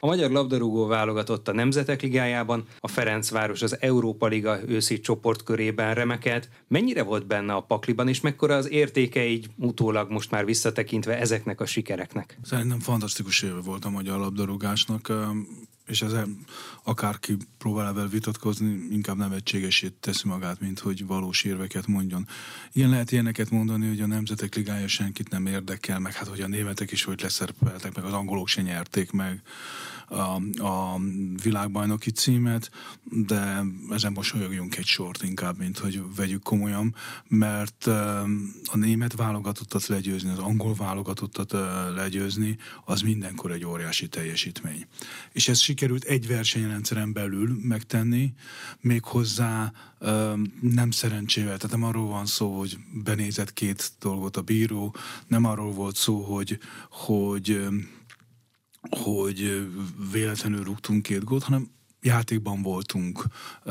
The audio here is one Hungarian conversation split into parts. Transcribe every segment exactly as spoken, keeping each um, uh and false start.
A magyar labdarúgó válogatott a Nemzetek Ligájában, a Ferencváros az Európa Liga őszi csoportkörében remekelt. Mennyire volt benne a pakliban, és mekkora az értéke így utólag most már visszatekintve ezeknek a sikereknek? Szerintem fantasztikus éve volt a magyar labdarúgásnak, és ezzel akárki próbál ebben vitatkozni, inkább nevetségesét teszi magát, mint hogy valós érveket mondjon. Ilyen lehet ilyeneket mondani, hogy a Nemzetek Ligája senkit nem érdekel, meg hát hogy a németek is hogy leszerepeltek, meg az angolok se nyerték meg a, a világbajnoki címet, de ezen mosolyogjunk egy sort inkább, mint hogy vegyük komolyan, mert a német válogatottat legyőzni, az angol válogatottat legyőzni, az mindenkor egy óriási teljesítmény. És ez sikerült egy versenyrendszeren belül megtenni, méghozzá nem szerencsével, tehát nem arról van szó, hogy benézett két dolgot a bíró, nem arról volt szó, hogy, hogy hogy véletlenül rúgtunk két gólt, hanem játékban voltunk.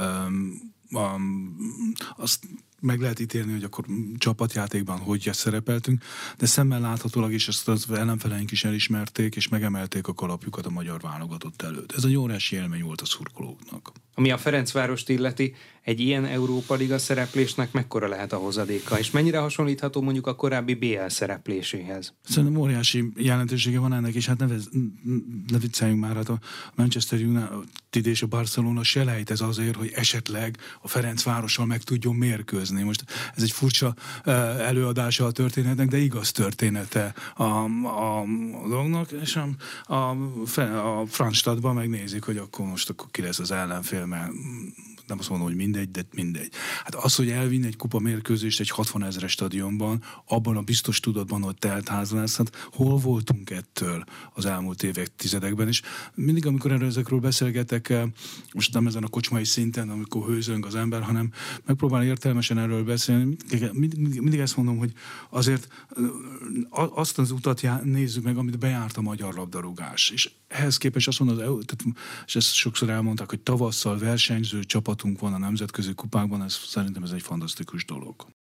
Azt meg lehet ítélni, hogy akkor csapatjátékban hogy szerepeltünk, de szemmel láthatólag, és ezt az ellenfeleink is elismerték, és megemelték a kalapjukat a magyar válogatott előtt. Ez egy óriási élmény volt a szurkolóknak. Ami a Ferencvárost illeti, egy ilyen Európa Liga szereplésnek mekkora lehet a hozadéka, és mennyire hasonlítható mondjuk a korábbi bé el szerepléséhez? Szerintem óriási jelentősége van ennek, és hát ne, ne vicceljünk már, hát a Manchester United és a Barcelona se lejt ez azért, hogy esetleg a Ferencvárossal meg tudjon mérkőzni. Most ez egy furcsa előadása a történetnek, de igaz története a, a, a dolognak, és a, a, a Franzstadtban megnézik, hogy akkor most akkor ki lesz az ellenfél, mert nem azt mondom, hogy mindegy, de mindegy. Hát az, hogy elvinni egy kupa mérkőzést egy hatvanezeres stadionban, abban a biztos tudatban, hogy telt ház lesz, hát hol voltunk ettől az elmúlt évek, tizedekben, és mindig, amikor erről ezekről beszélgetek, most nem ezen a kocsmai szinten, amikor hőzöng az ember, hanem megpróbál értelmesen erről beszélni, mindig, mindig, mindig ezt mondom, hogy azért azt az utat nézzük meg, amit bejárt a magyar labdarúgás, és ehhez képest azt mondom, és ezt sokszor elmondták, hogy tavasszal versenyző csapatunk van a nemzetközi kupákban, ez, szerintem ez egy fantasztikus dolog.